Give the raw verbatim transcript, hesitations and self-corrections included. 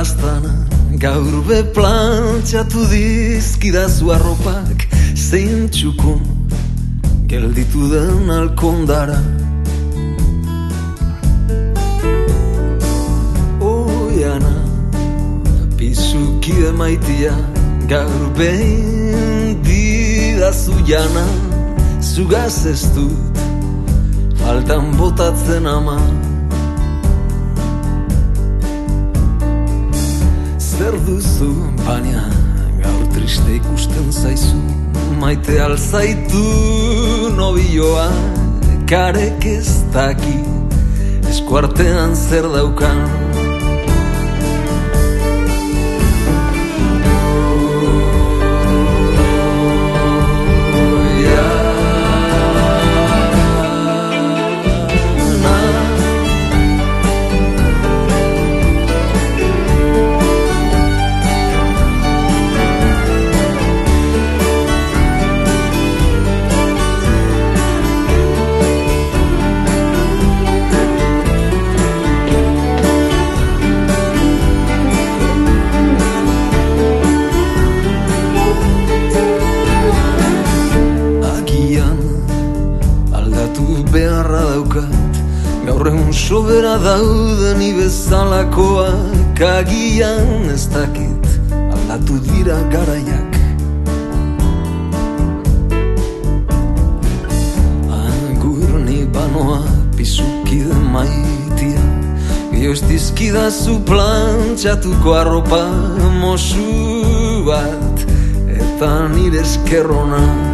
lastana, gaur be plantxatu dizkidazu arropak, zein txukun gelditu den alkondara. Oiana, pizukide maitia, gaur behin didazu jana, zugaz ez dut faltan botatzen ama. Zer duzu, baina gaur triste ikusten zaizu, maite alzaitu nobioa, karek ez daki eskuartean zer daukan. Beharra daukat, gaur egun sobera dauden ibezalakoak, agian ez dakit, aldatu dira garaiak. Agur ni banoa, pizukide maitia, gio ez dizkidazu plantxatuko arropa, mosu bat, eta nire eskerrona.